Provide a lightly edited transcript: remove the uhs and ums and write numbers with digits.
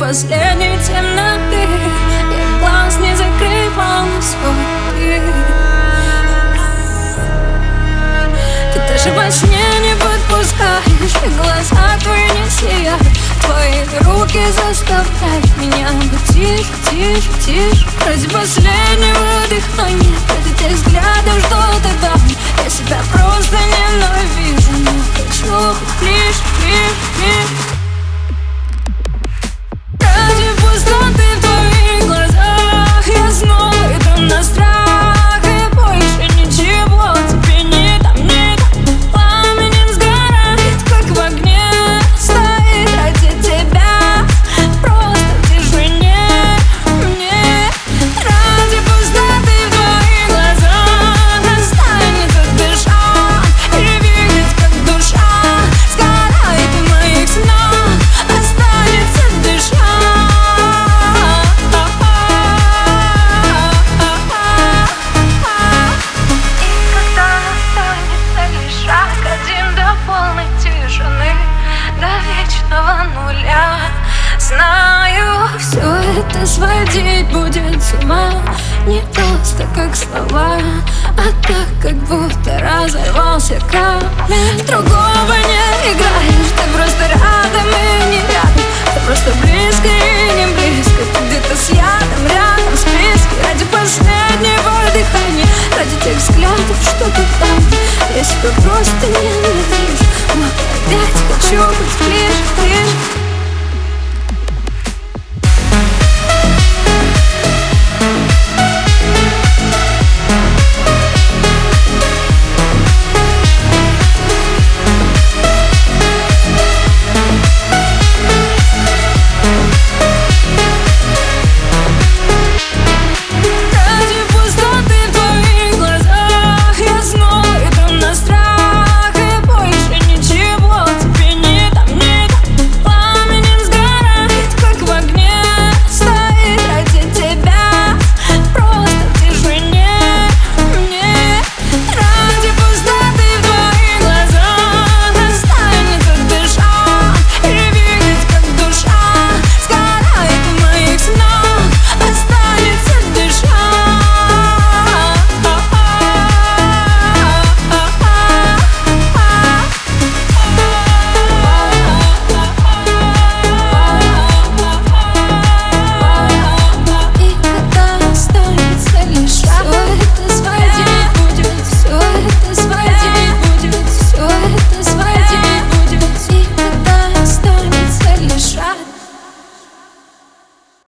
последней темноты. Я глаз не закрывал свой. Ты даже во сне не подпускаешь, и глаза твои не сияют. Твои руки заставляют меня быть тише, тише, тише. Ради последнего дыхания, ради тех взглядов, что ты дал. Я себя просто ненавижу, но хочу быть ближе, ближе, ближе. Ради пустоты в твоих глазах я снова иду на страх, и больше ничего тебе не дам, не дам. Пламенем сгорает, как в огне, стоит ради тебя, просто в тишине. Мне ради пустоты в твоих глазах останется дышать и видеть, как душа сгорает в моих снах, останется дышать. И когда останется лишь шаг один до полной тишины, до вечного нуля, знаю, все это сводить будет с ума. Не просто как слова, а так, как будто разорвался камень. Другого не играешь, ты просто рядом и не рядом. Ты просто близко и не близко. Ты где-то с ядом, рядом в списке. Ради последнего дыхания, ради тех взглядов, что ты там. Я себя просто не